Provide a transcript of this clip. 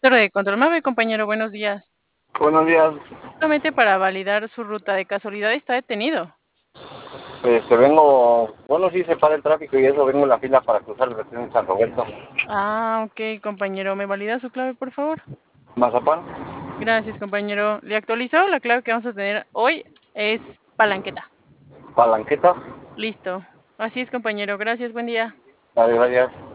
Torre de control. Mave, compañero, buenos días. Buenos días. Solamente para validar su ruta, ¿de casualidad está detenido? Bueno, sí se para el tráfico y eso, vengo en la fila para cruzar el retén en San Roberto. Ah, ok, compañero. ¿Me valida su clave, por favor? Mazapán, Gracias, compañero. ¿Le actualizó? La clave que vamos a tener hoy es palanqueta. Palanqueta, Listo. Así es, compañero. Gracias, buen día. gracias.